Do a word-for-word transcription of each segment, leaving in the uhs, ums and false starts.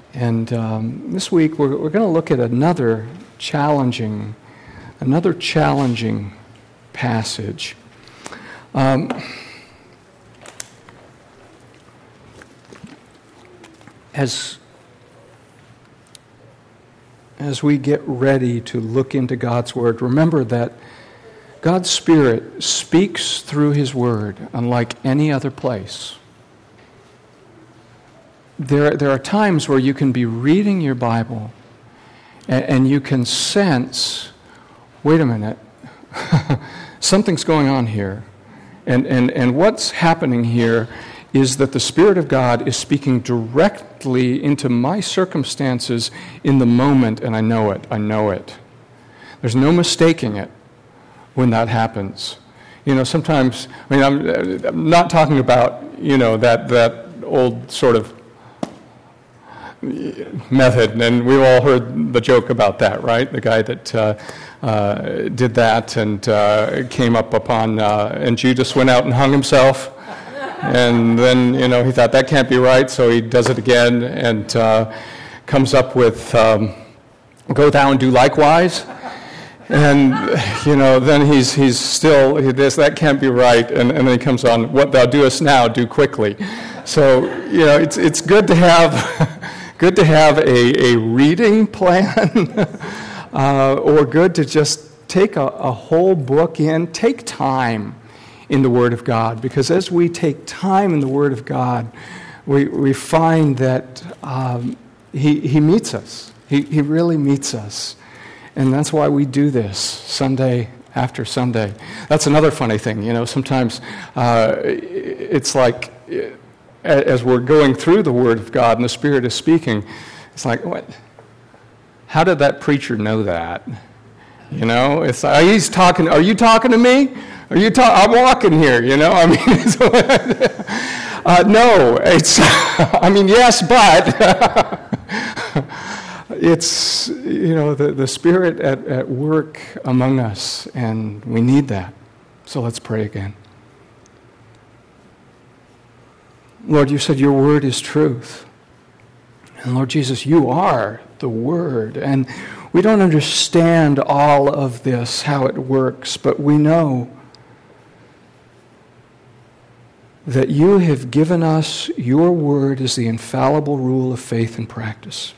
And um, this week we're, we're going to look at another challenging, another challenging passage. Um, as as we get ready to look into God's Word, remember that God's Spirit speaks through His Word unlike any other place. There, there are times where you can be reading your Bible and, and you can sense, wait a minute, something's going on here. And, and, and what's happening here is that the Spirit of God is speaking directly into my circumstances in the moment, and I know it, I know it. There's no mistaking it when that happens. You know, sometimes, I mean, I'm, I'm not talking about, you know, that, that old sort of method, and we've all heard the joke about that, right? The guy that uh, uh, did that and uh, came up upon, uh, and Judas went out and hung himself, and then, you know, he thought that can't be right, so he does it again and uh, comes up with, um, go thou and do likewise. And, you know, then he's he's still, this, that can't be right, and, and then he comes on, what thou doest now, do quickly. So, you know, it's it's good to have good to have a, a reading plan, uh, or good to just take a, a whole book in. Take time in the Word of God, because as we take time in the Word of God, we we find that um, he he meets us. He he really meets us. And that's why we do this Sunday after Sunday. That's another funny thing, you know, sometimes uh, it's like as we're going through the Word of God and the Spirit is speaking, it's like, what? How did that preacher know that? You know, it's like, he's talking, are you talking to me? Are you talking? I'm walking here, you know? I mean, it's, uh, no, it's, I mean, yes, but... It's, you know, the, the Spirit at, at work among us, and we need that. So let's pray again. Lord, you said your word is truth. And Lord Jesus, you are the word. And we don't understand all of this, how it works, but we know that you have given us your word as the infallible rule of faith and practice.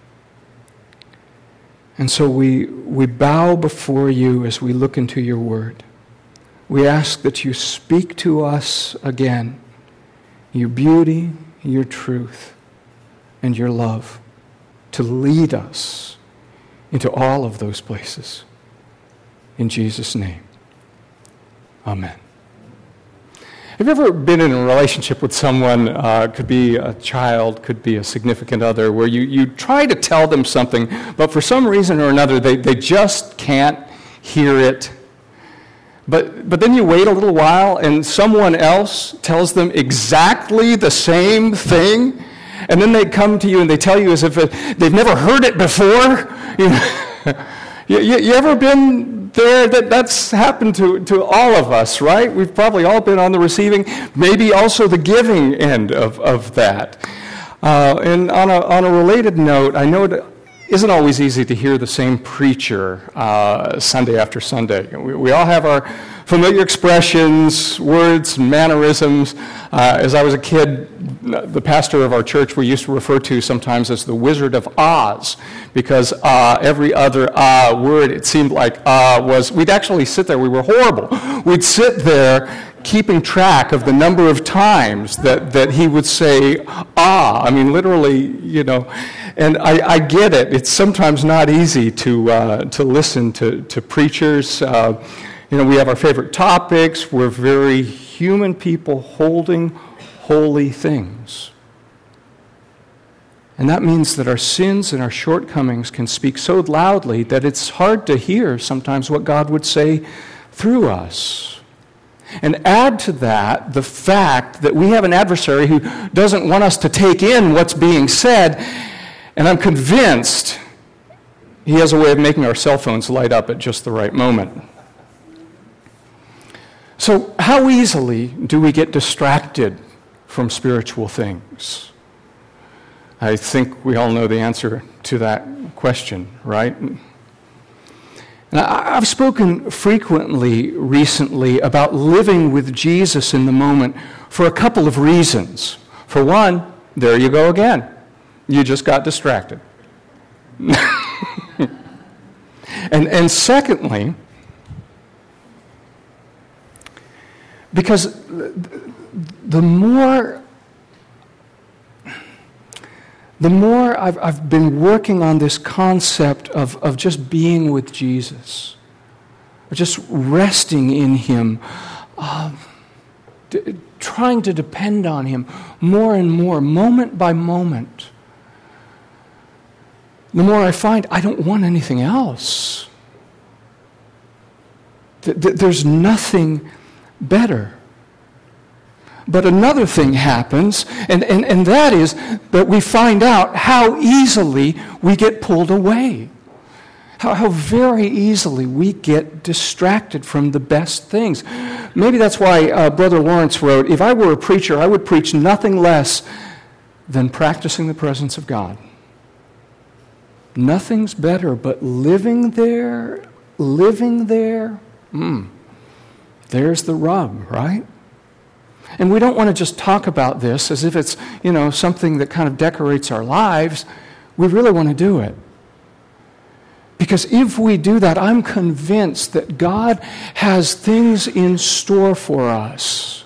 And so we we bow before you as we look into your word. We ask that you speak to us again, your beauty, your truth, and your love, to lead us into all of those places. In Jesus' name, amen. Have you ever been in a relationship with someone, uh, could be a child, could be a significant other, where you, you try to tell them something, but for some reason or another, they, they just can't hear it. But, but then you wait a little while, and someone else tells them exactly the same thing, and then they come to you and they tell you as if it, they've never heard it before. You know? you, you, you ever been there? That that's happened to, to all of us, right? We've probably all been on the receiving, maybe also the giving end of, of that. Uh, and on a on a related note, I know it isn't always easy to hear the same preacher uh, Sunday after Sunday. We, we all have our familiar expressions, words, mannerisms. Uh, as I was a kid, the pastor of our church we used to refer to sometimes as the Wizard of Oz, because uh, every other uh, word, it seemed like uh, was, we'd actually sit there, we were horrible. We'd sit there keeping track of the number of times that, that he would say ah. I mean, literally, you know, and I, I get it. It's sometimes not easy to uh, to listen to, to preachers. Uh, you know, we have our favorite topics. We're very human people holding holy things. And that means that our sins and our shortcomings can speak so loudly that it's hard to hear sometimes what God would say through us. And add to that the fact that we have an adversary who doesn't want us to take in what's being said, and I'm convinced he has a way of making our cell phones light up at just the right moment. So how easily do we get distracted from spiritual things? I think we all know the answer to that question, right? Now, I've spoken frequently recently about living with Jesus in the moment for a couple of reasons. For one, there you go again. You just got distracted. and, and secondly, because the more the more I've, I've been working on this concept of, of just being with Jesus, of just resting in Him, uh, d- trying to depend on Him more and more, moment by moment, the more I find I don't want anything else. Th- th- there's nothing better. But another thing happens, and, and, and that is that we find out how easily we get pulled away. How, how very easily we get distracted from the best things. Maybe that's why uh, Brother Lawrence wrote, if I were a preacher, I would preach nothing less than practicing the presence of God. Nothing's better, but living there, living there, mm, there's the rub, right? And we don't want to just talk about this as if it's, you know, something that kind of decorates our lives. We really want to do it. Because if we do that, I'm convinced that God has things in store for us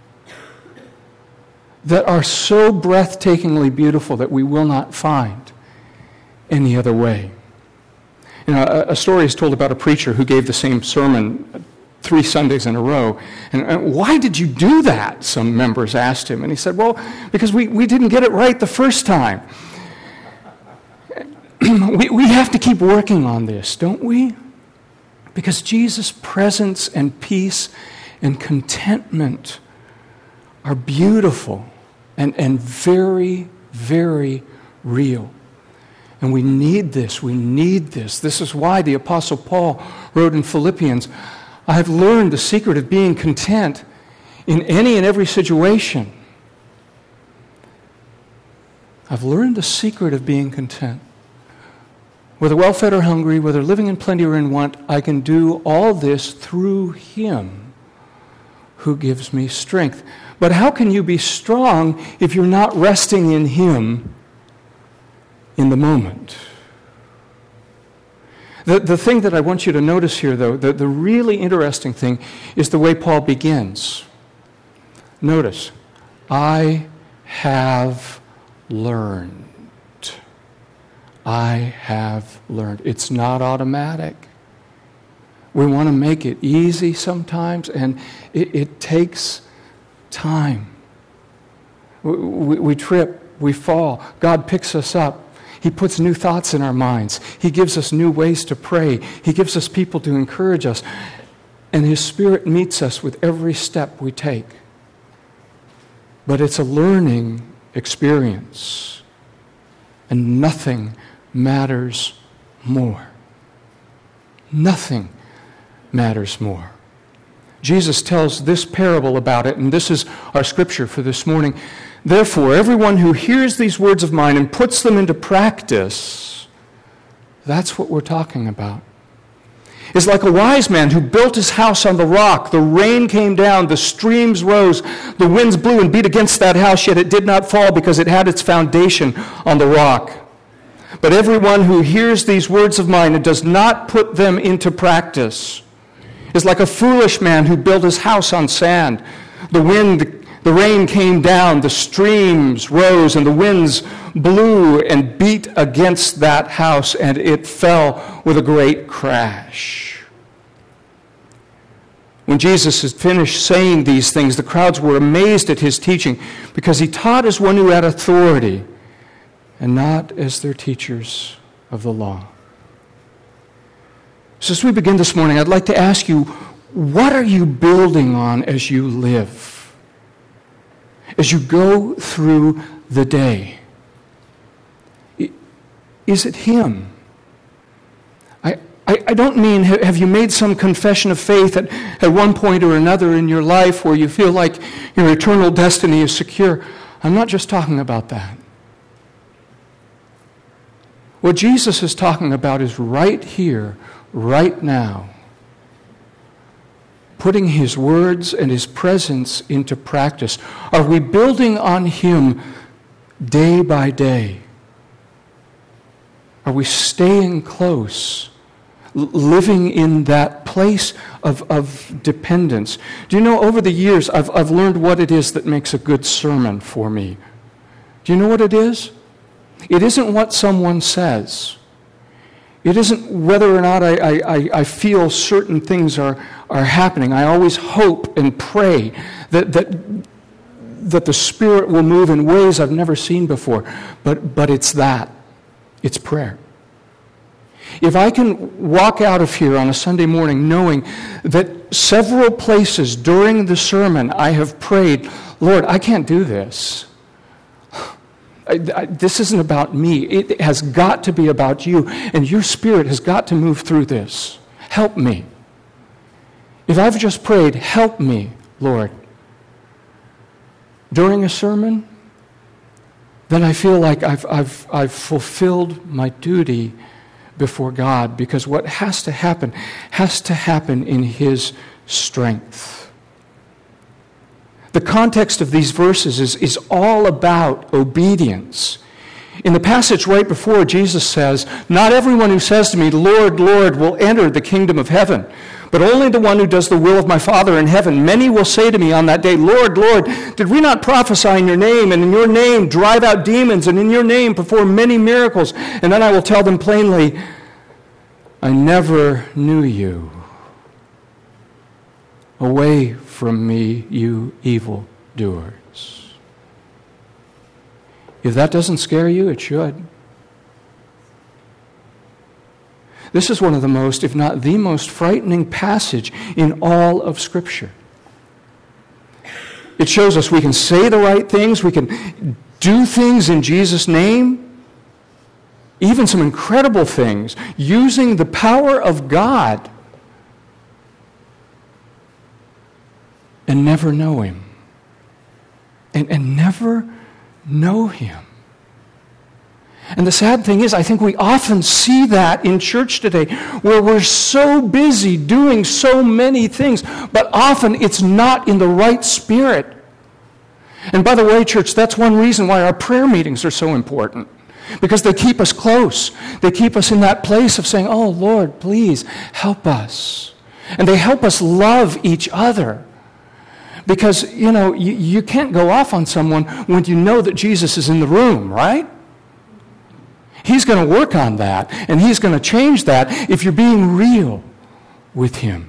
that are so breathtakingly beautiful that we will not find any other way. You know, a, a story is told about a preacher who gave the same sermon three Sundays in a row. And, and why did you do that? Some members asked him. And he said, well, because we, we didn't get it right the first time. we, we have to keep working on this, don't we? Because Jesus' presence and peace and contentment are beautiful and, and very, very real. And we need this. We need this. This is why the Apostle Paul wrote in Philippians, I have learned the secret of being content in any and every situation. I've learned the secret of being content. Whether well-fed or hungry, whether living in plenty or in want, I can do all this through Him who gives me strength. But how can you be strong if you're not resting in Him in the moment? The, the thing that I want you to notice here, though, the, the really interesting thing is the way Paul begins. Notice, I have learned. I have learned. It's not automatic. We want to make it easy sometimes, and it, it takes time. We, we, we trip, we fall. God picks us up. He puts new thoughts in our minds. He gives us new ways to pray. He gives us people to encourage us. And His Spirit meets us with every step we take. But it's a learning experience. And nothing matters more. Nothing matters more. Jesus tells this parable about it, and this is our scripture for this morning. Therefore, everyone who hears these words of mine and puts them into practice, that's what we're talking about, is like a wise man who built his house on the rock. The rain came down, the streams rose, the winds blew and beat against that house, yet it did not fall because it had its foundation on the rock. But everyone who hears these words of mine and does not put them into practice is like a foolish man who built his house on sand. The wind The rain came down, the streams rose, and the winds blew and beat against that house, and it fell with a great crash. When Jesus had finished saying these things, the crowds were amazed at His teaching, because He taught as one who had authority, and not as their teachers of the law. So as we begin this morning, I'd like to ask you, what are you building on as you live? As you go through the day? Is it Him? I, I, I don't mean, have you made some confession of faith at, at one point or another in your life where you feel like your eternal destiny is secure? I'm not just talking about that. What Jesus is talking about is right here, right now, putting his words and his presence into practice. Are we building on him day by day? Are we staying close, living in that place of, of dependence? Do you know, over the years, I've, I've learned what it is that makes a good sermon for me. Do you know what it is? It isn't what someone says. It isn't whether or not I, I, I feel certain things are, are happening. I always hope and pray that, that, that the Spirit will move in ways I've never seen before. But, but it's that. It's prayer. If I can walk out of here on a Sunday morning knowing that several places during the sermon I have prayed, Lord, I can't do this. I, I, this isn't about me. It has got to be about you, and your Spirit has got to move through this. Help me. If I've just prayed, help me, Lord, during a sermon, then I feel like I've, I've, I've fulfilled my duty before God, because what has to happen has to happen in his strength. The context of these verses is, is all about obedience. In the passage right before, Jesus says, "Not everyone who says to me, 'Lord, Lord,' will enter the kingdom of heaven, but only the one who does the will of my Father in heaven. Many will say to me on that day, 'Lord, Lord, did we not prophesy in your name, and in your name drive out demons, and in your name perform many miracles?' And then I will tell them plainly, 'I never knew you. Away from me, you evildoers.'" If that doesn't scare you, it should. This is one of the most, if not the most, frightening passage in all of Scripture. It shows us we can say the right things, we can do things in Jesus' name, even some incredible things, using the power of God, and never know him. And, and never know him. And the sad thing is, I think we often see that in church today, where we're so busy doing so many things, but often it's not in the right spirit. And by the way, church, that's one reason why our prayer meetings are so important. Because they keep us close. They keep us in that place of saying, "Oh, Lord, please help us." And they help us love each other. Because, you know, you, you can't go off on someone when you know that Jesus is in the room, right? He's going to work on that, and he's going to change that if you're being real with him.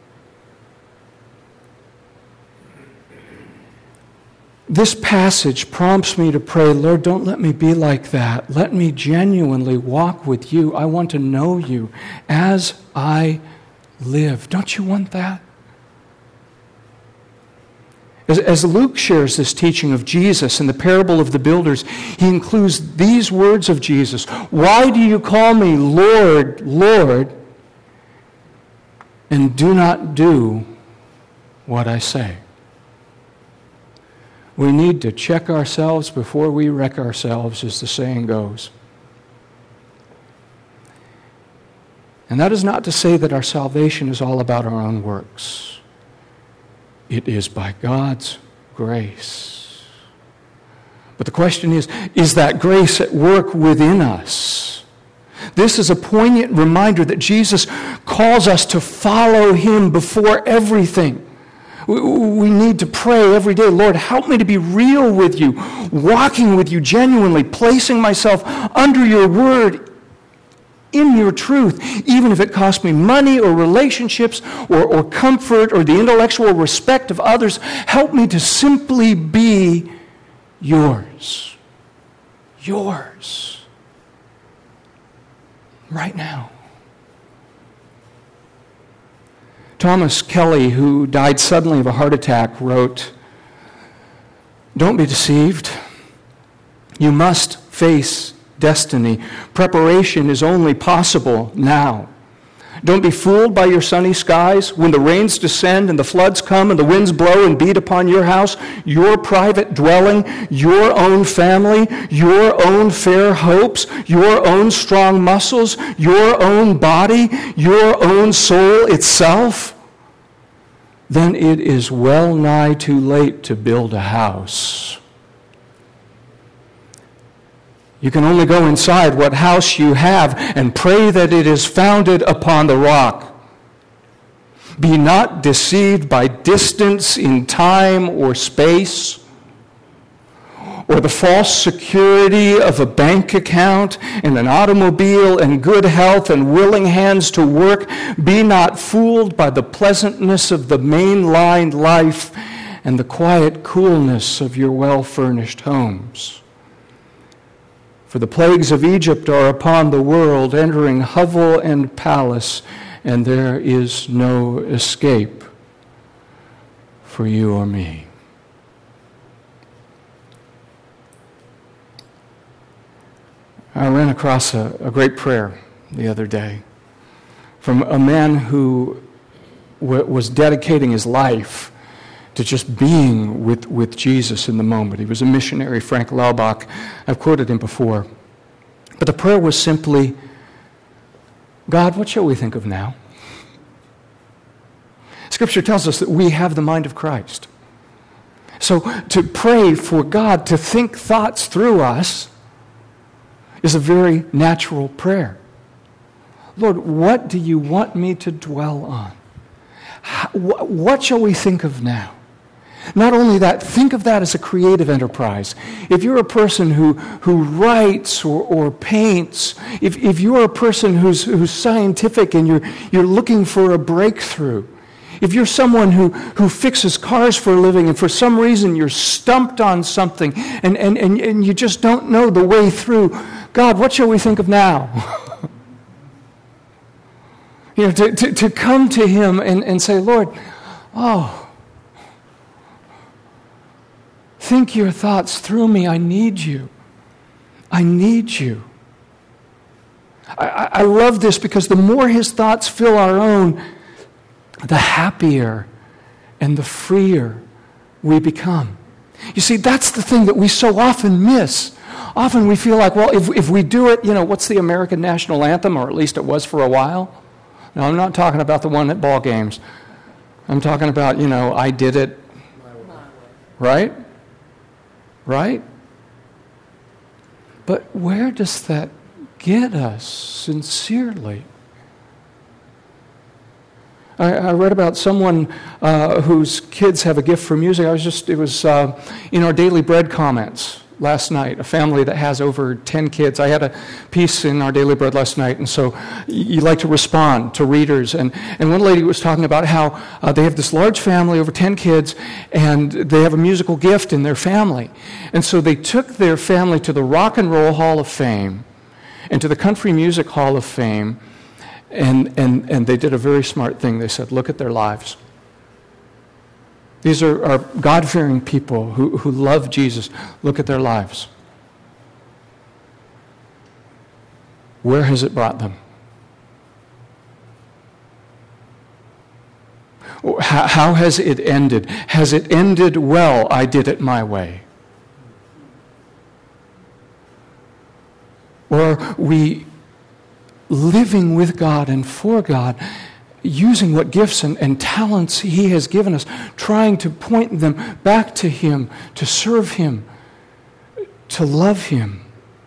This passage prompts me to pray, "Lord, don't let me be like that. Let me genuinely walk with you. I want to know you as I live." Don't you want that? As, as Luke shares this teaching of Jesus in the parable of the builders, he includes these words of Jesus: "Why do you call me Lord, Lord, and do not do what I say?" We need to check ourselves before we wreck ourselves, as the saying goes. And that is not to say that our salvation is all about our own works. It is by God's grace. But the question is, is that grace at work within us? This is a poignant reminder that Jesus calls us to follow him before everything. We need to pray every day, "Lord, help me to be real with you, walking with you genuinely, placing myself under your word, in your truth, even if it costs me money or relationships or, or comfort or the intellectual respect of others. Help me to simply be yours. Yours. Right now." Thomas Kelly, who died suddenly of a heart attack, wrote, "Don't be deceived. You must face destiny. Preparation is only possible now. Don't be fooled by your sunny skies. When the rains descend and the floods come and the winds blow and beat upon your house, your private dwelling, your own family, your own fair hopes, your own strong muscles, your own body, your own soul itself, then it is well nigh too late to build a house. You can only go inside what house you have and pray that it is founded upon the rock. Be not deceived by distance in time or space, or the false security of a bank account and an automobile and good health and willing hands to work. Be not fooled by the pleasantness of the mainlined life and the quiet coolness of your well-furnished homes. For the plagues of Egypt are upon the world, entering hovel and palace, and there is no escape for you or me. I ran across a, a great prayer the other day from a man who w- was dedicating his life to just being with, with Jesus in the moment. He was a missionary, Frank Laubach. I've quoted him before. But the prayer was simply, God, what shall we think of now? Scripture tells us that we have the mind of Christ. So to pray for God to think thoughts through us is a very natural prayer. Lord, what do you want me to dwell on? How, wh- what shall we think of now? Not only that, think of that as a creative enterprise. If you're a person who, who writes or, or paints, if, if you're a person who's, who's scientific and you're, you're looking for a breakthrough, if you're someone who, who fixes cars for a living and for some reason you're stumped on something and, and, and, and you just don't know the way through, God, what shall we think of now? you know, to, to, to come to Him and, and say, Lord, oh, think your thoughts through me. I need you. I need you. I, I love this because the more His thoughts fill our own, the happier and the freer we become. You see, that's the thing that we so often miss. Often we feel like, well, if, if we do it, you know, what's the American national anthem, or at least it was for a while? Now, I'm not talking about the one at ball games. I'm talking about, you know, I did it, right? Right? But where does that get us sincerely? I, I read about someone uh, whose kids have a gift for music. I was just, it was uh, in our Daily Bread comments last night, a family that has over ten kids. I had a piece in our Daily Bread last night, and so you like to respond to readers. And, and one lady was talking about how uh, they have this large family, over ten kids, and they have a musical gift in their family. And so they took their family to the Rock and Roll Hall of Fame and to the Country Music Hall of Fame, and, and, and they did a very smart thing. They said, look at their lives. These are, are God-fearing people who, who love Jesus. Look at their lives. Where has it brought them? How, how has it ended? Has it ended well? I did it my way. Or are we living with God and for God, using what gifts and, and talents He has given us, trying to point them back to Him, to serve Him, to love Him?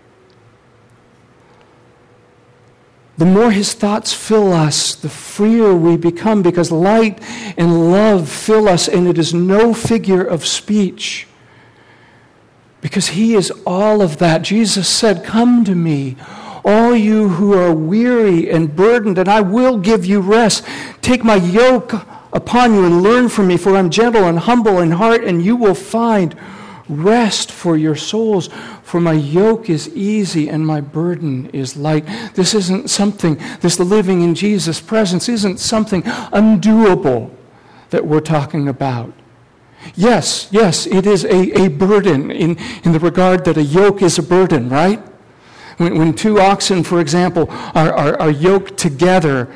The more His thoughts fill us, the freer we become, because light and love fill us, and it is no figure of speech. Because He is all of that. Jesus said, come to me, all you who are weary and burdened, and I will give you rest. Take my yoke upon you and learn from me, for I'm gentle and humble in heart, and you will find rest for your souls. For my yoke is easy and my burden is light. This isn't something, this living in Jesus' presence isn't something undoable that we're talking about. Yes, yes, it is a, a burden in, in the regard that a yoke is a burden, right? When, when two oxen, for example, are, are, are yoked together,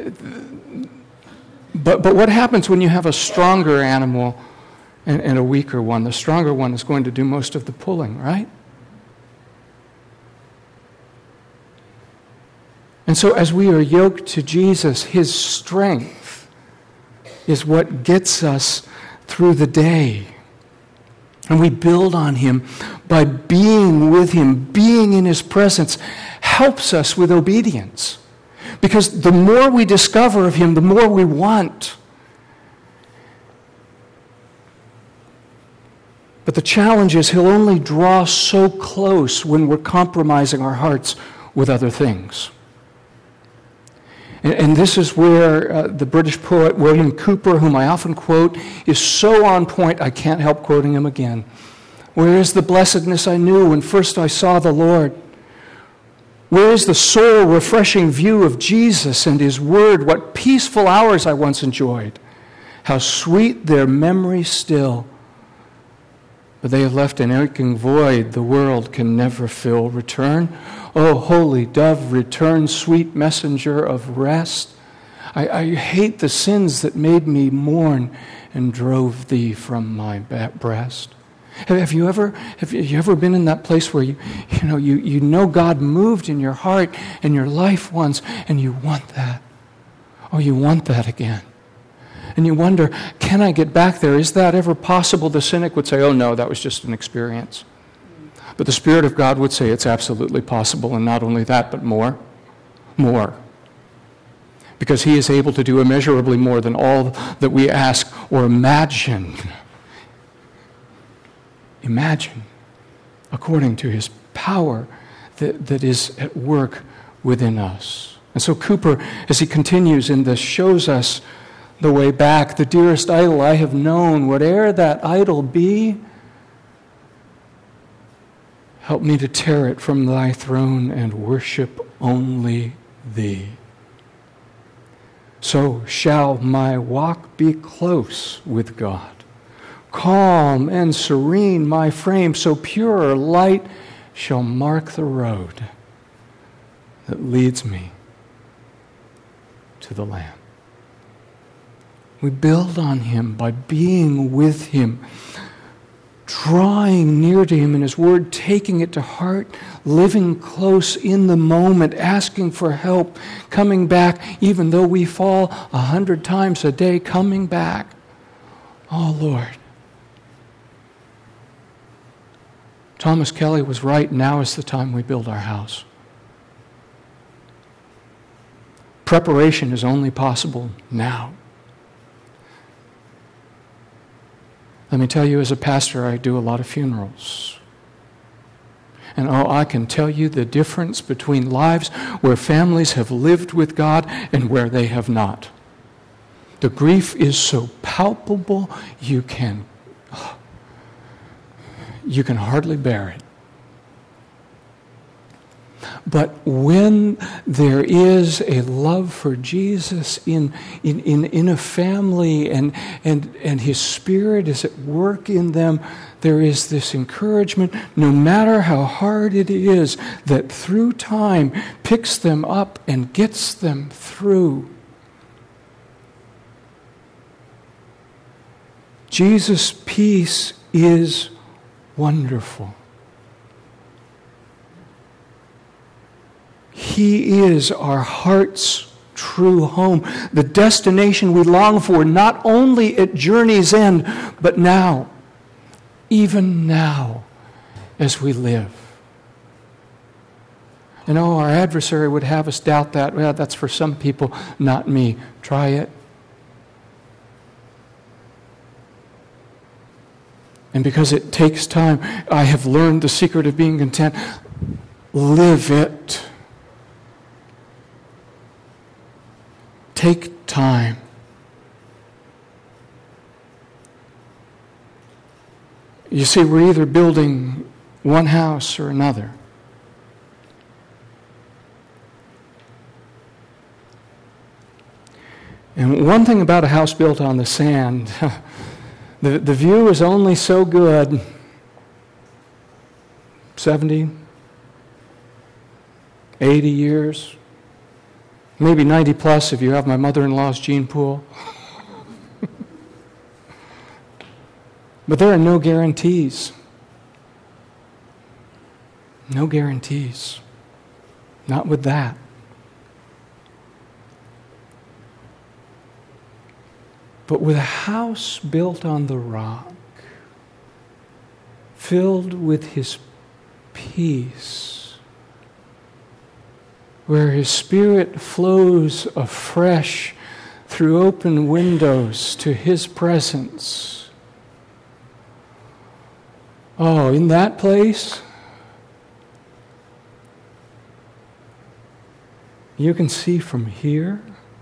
but, but what happens when you have a stronger animal and, and a weaker one? The stronger one is going to do most of the pulling, right? And so as we are yoked to Jesus, his strength is what gets us through the day. And we build on him by being with him, being in his presence helps us with obedience. Because the more we discover of him, the more we want. But the challenge is he'll only draw so close when we're compromising our hearts with other things. And, and this is where uh, the British poet William Cowper, whom I often quote, is so on point I can't help quoting him again. Where is the blessedness I knew when first I saw the Lord? Where is the soul-refreshing view of Jesus and his word? What peaceful hours I once enjoyed. How sweet their memory still. But they have left an aching void the world can never fill. Return, O holy dove, return, sweet messenger of rest. I, I hate the sins that made me mourn and drove thee from my breast. Have you ever have you ever been in that place where you you know you, you know God moved in your heart and your life once, and you want that? Oh, you want that again. And you wonder, can I get back there? Is that ever possible? The cynic would say, oh no, that was just an experience. But the Spirit of God would say it's absolutely possible, and not only that, but more. More. Because he is able to do immeasurably more than all that we ask or imagine. Imagine, according to his power that, that is at work within us. And so Cowper, as he continues in this, shows us the way back. The dearest idol I have known, whate'er that idol be, help me to tear it from thy throne and worship only thee. So shall my walk be close with God. Calm and serene my frame, so pure light shall mark the road that leads me to the Lamb. We build on him by being with him, drawing near to him in his word, taking it to heart, living close in the moment, asking for help, coming back, even though we fall a hundred times a day, coming back. Oh, Lord. Thomas Kelly was right. Now is the time we build our house. Preparation is only possible now. Let me tell you, as a pastor, I do a lot of funerals. And oh, I can tell you the difference between lives where families have lived with God and where they have not. The grief is so palpable, you can... Oh, you can hardly bear it. But when there is a love for Jesus in, in, in, in a family and, and, and his Spirit is at work in them, there is this encouragement, no matter how hard it is, that through time picks them up and gets them through. Jesus' peace is wonderful. He is our heart's true home, the destination we long for, not only at journey's end, but now, even now, as we live. And oh, our adversary would have us doubt that. Well, that's for some people, not me. Try it. And because it takes time, I have learned the secret of being content. Live it. Take time. You see, we're either building one house or another. And one thing about a house built on the sand, the, the view is only so good. seventy, eighty years, maybe ninety plus if you have my mother-in-law's gene pool. But there are no guarantees. No guarantees. Not with that. But with a house built on the rock, filled with His peace, where His Spirit flows afresh through open windows to His presence. Oh, in that place, you can see from here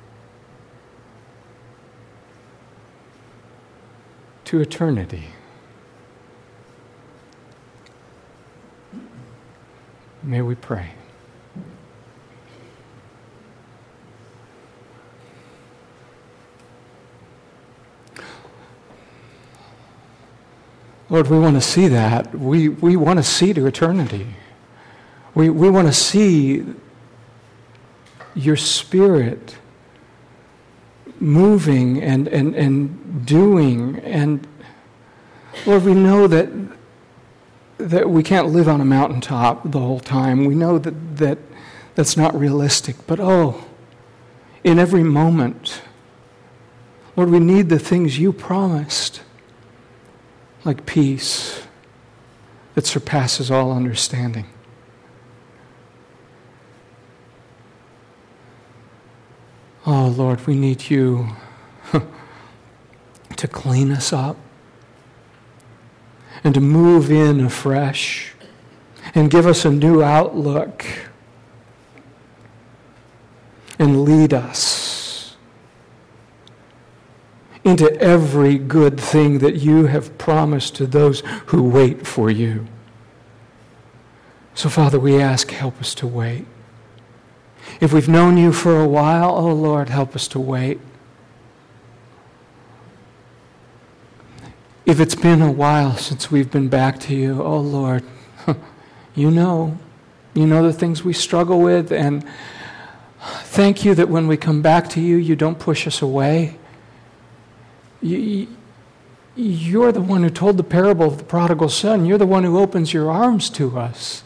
to eternity. May we pray. Lord, we want to see that. We, we want to see to eternity. We, we want to see your Spirit moving and, and, and doing. And Lord, we know that, that we can't live on a mountaintop the whole time. We know that, that that's not realistic. But oh, in every moment, Lord, we need the things you promised. Like peace that surpasses all understanding. Oh, Lord, we need you to clean us up and to move in afresh and give us a new outlook and lead us into every good thing that you have promised to those who wait for you. So, Father, we ask, help us to wait. If we've known you for a while, oh Lord, help us to wait. If it's been a while since we've been back to you, oh Lord, you know, you know the things we struggle with, and thank you that when we come back to you, you don't push us away. You, you're the one who told the parable of the prodigal son. You're the one who opens your arms to us.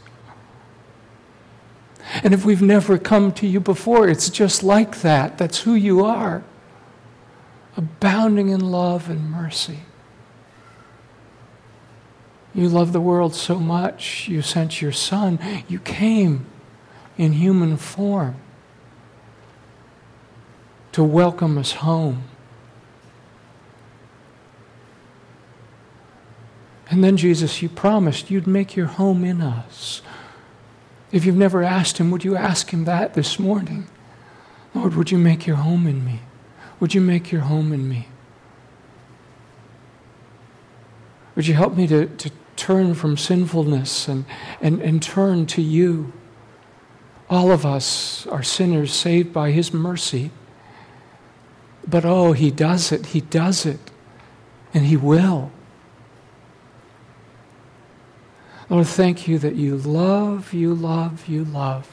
And if we've never come to you before, it's just like that. That's who you are. Abounding in love and mercy. You love the world so much, you sent your Son. You came in human form to welcome us home. And then, Jesus, you promised you'd make your home in us. If you've never asked him, would you ask him that this morning? Lord, would you make your home in me? Would you make your home in me? Would you help me to, to turn from sinfulness and, and, and turn to you? All of us are sinners saved by his mercy. But oh, he does it, he does it, and he will. Lord, thank you that you love, you love, you love.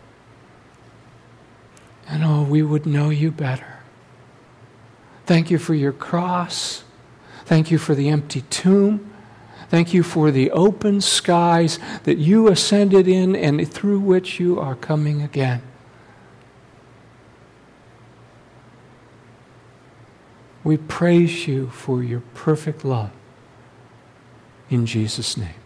And oh, we would know you better. Thank you for your cross. Thank you for the empty tomb. Thank you for the open skies that you ascended in and through which you are coming again. We praise you for your perfect love. In Jesus' name.